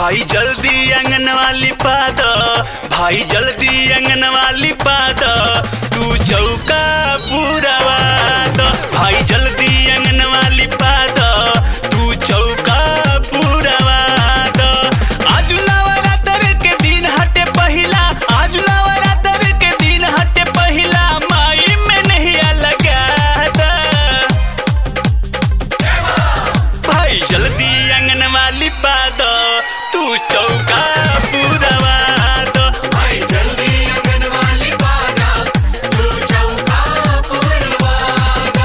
भाई जल्दी अंगनवा लिपा दो, भाई जल्दी अंगनवा लिपा दो, तू चौका पुरवा दो, भाई जल्दी अंगनवा लिपा दो, तू चौका पुरवा दो। आज नवरात्र के दिन हटे पहिला, आज नवरात्र के दिन हटे पहिला, माई में नहीं लगा दो, भाई जल्दी अंगनवा लिपा दो, तू चौका पुरवा दो, भाई जल्दी अंगनवा लिपा दो, तू चौका पुरवा दो।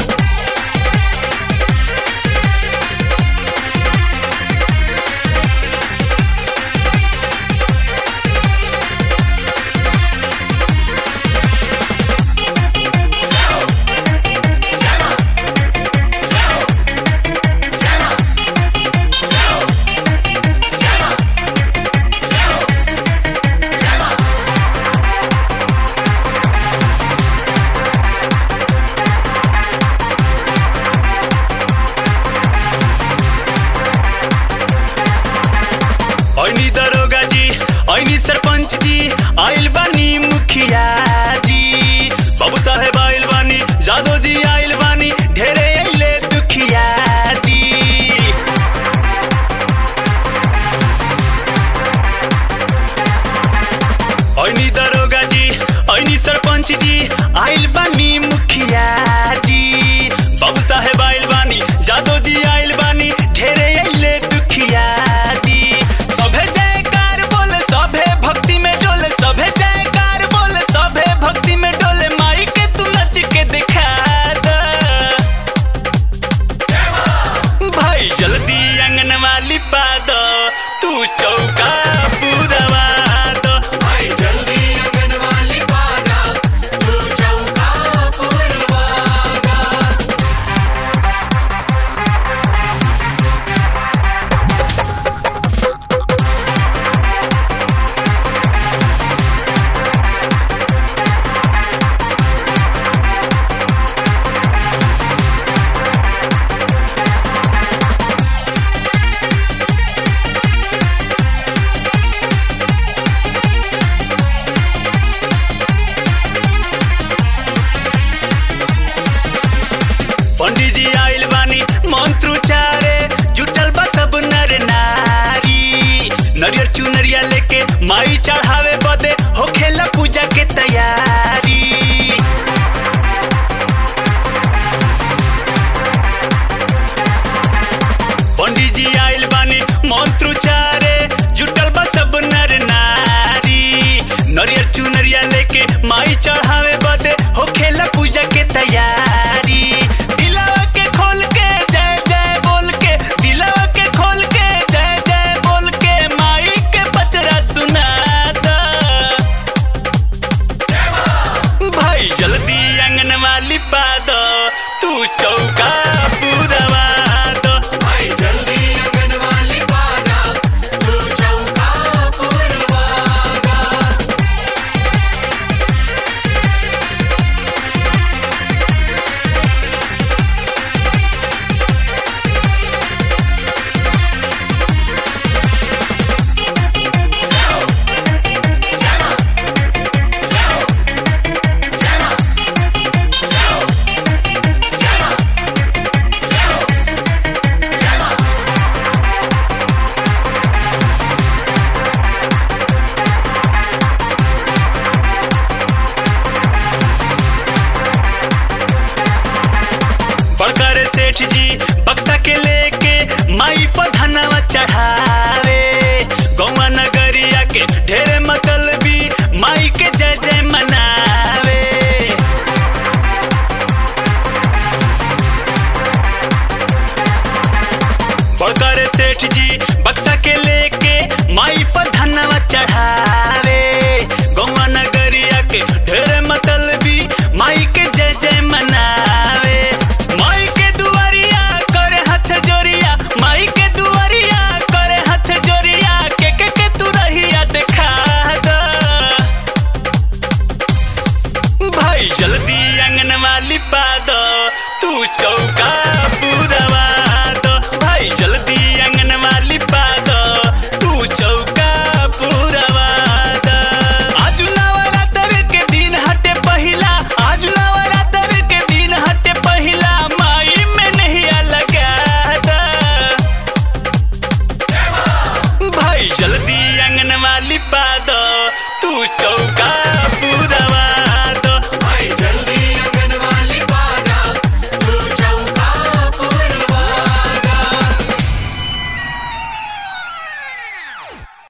ऐनी दरोगा जी, ऐनी सरपंच जी, आइल बानी मुखिया जी, बाबू साहेब आइल बानी, जादव जी आइल बानी, ढेरे अइले दुखिया जी। ऐनी दरोगा जी, ऐनी सरपंच जी, आइल बानी मुखिया जी, बाबू साहेब आइल बानी, जादव जी आइल बानी, ढेरे अइले दुखिया जी। सभे जयकार बोले, सभे भक्ति में डोले, सभे जयकार बोले, सभे भक्ति में डोले, माई के तू नच के दिखा दो, भाई जल्दी अंगनवा लिपा दो, तू चौका पुरवा दो, भाई जल्दी अंगनवा लिपा दो, तू चौका पुरवा दो। पंडित जी आइल बानी, मंत्रोच्चारे जुटल बा सब नर नारी, नरियर चुनरिया लेके माई चढ़ावे बदे होखेला पूजा के तैयारी। पंडित जी आइल बानी, मंत्रोच्चारे जुटल बा सब नर नारी, नरियर चुनरिया लेके माई चढ़ावे बदे होखेला पूजा के तैयारी। दिलवा के खोल के जय जय बोल के, दिलवा के खोल के जय जय बोल के, माई के बचरा सुना दो, भाई जल्दी अंगनवा लिपा दो, तू चौका पुरवा दो, भाई जल्दी अंगनवा लिपा दो, तू चौका पुरवा दो। बड़कर सेठ जी बक्सा के लेके माई पर धनवा चढ़ावे, गौवा नगरिया के ढेरे मतलबी माई के जय जय मनावे। बड़कर सेठ जी बक्सा के लेके माई पर धनवा चढ़ावे, गौवा नगरिया के ढेरे मतलबी माई के जय जय मनावे। माई के दुआरिया करे हाथ जोड़िया, माई के दुआरिया करे हाथ जोड़िया, के तू रहिया दिखा दो, भाई जल्दी अंगनवा लिपा दो, तू चौका पुरवा दो, भाई जल्दी अंगनवा लिपा दो, तू लिपा द तू चौका